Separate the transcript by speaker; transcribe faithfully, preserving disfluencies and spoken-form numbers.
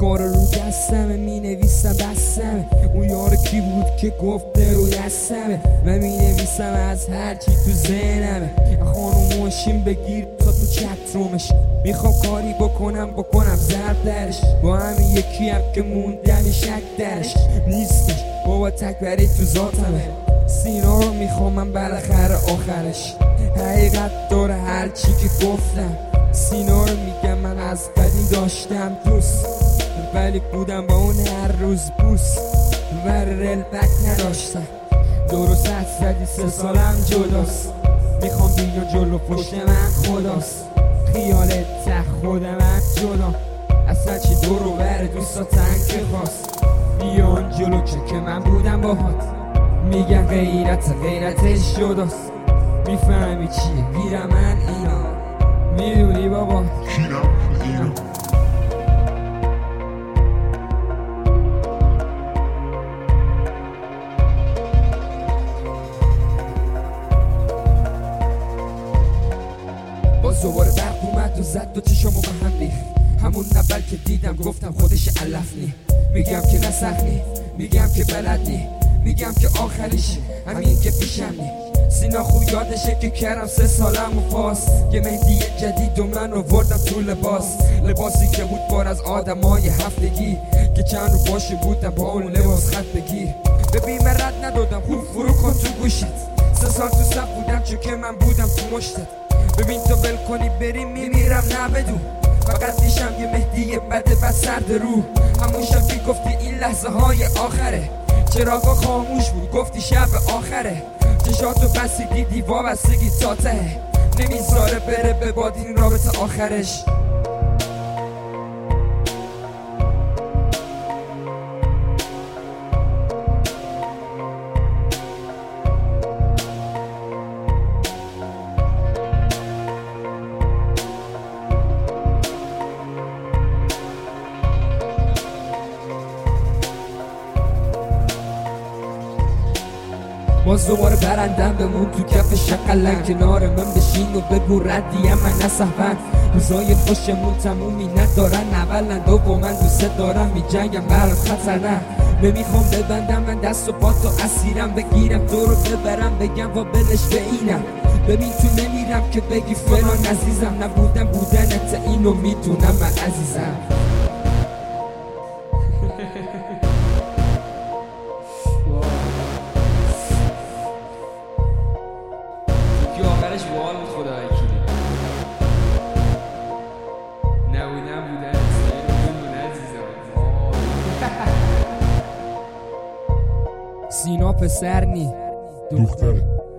Speaker 1: افکار رو دستمه می نویسم بستمه اون یار کی بود که گفته رو دستمه و می نویسم از هرچی تو ذهنمه خانم ماشین بگیر تا تو چت رومش میخوام کاری بکنم بکنم ضرب درش با همین یکی هم که موندم شک درش نیستش بابا تکبری تو ذاتمه سینا رو میخوام من بالاخره آخرش حقیقت داره هرچی که گفتم سینا رو میگم من از قدیم داشتم دوست ولی بودم با اون هر روز بوس ور رلبک نداشتم درست حد زدی سه سالم جداست میخوام بیا جلو پشت من خداست خیالت ته خود من جدا اصلا چی دورو بر دوستا تنگ خواست بیان جلو که که من بودم باهات میگن غیرت غیرتش جداست میفهمی چیه گیرم من اینا میدونی بابا
Speaker 2: گیرم اینا
Speaker 1: باز دوباره برق اومد و زد دو چشمو به هم ریخت همون اول که دیدم گفتم خودش علف نی میگم که نسخنی میگم که بلد نی میگم که آخریش همین که پیشم نی سینا خوب یادشه که کردم سه سالم و پاس یه مهدی جدید و من آوردم تو لباس لباسی که بود بار از آدمای هفتگی که چند رو باشه بودم با اون لباس خط بگیر ببین من رد ندادم خوب فرو کن تو گوشت سه سال تو صف بودم چون که من بودم تو مشتت ببین تو ول کنی بریم میمیرم نه بدون فقط دیشم یه مهدی بده بس سرد رو همون شبی گفتی این لحظه های آخره چراغا خاموش بود گفتی شب آخره چشاتو بستگی دیوا بستگی تا ته نمیذاره بره به باد این رابطه آخرش باز دوباره برندم بمون تو کف شقلن کنار من بشین و بگو ردیم من نصحبن روزای خوشمون تمومی ندارن اولا دو من دوست دارم می جنگم برات خطر نه نمیخوام ببندم من دست و پا تو اسیرم بگیرم تو رو ببرم بگم و بلش به اینم ببین تو نمیرم که بگی فلان عزیزم نبودم بودنت اینو میتونم من عزیزم
Speaker 3: آخرش وال بود خدا وکیلی نبودن بودن سینا عزیزم
Speaker 1: سینا پسر نی
Speaker 2: دختره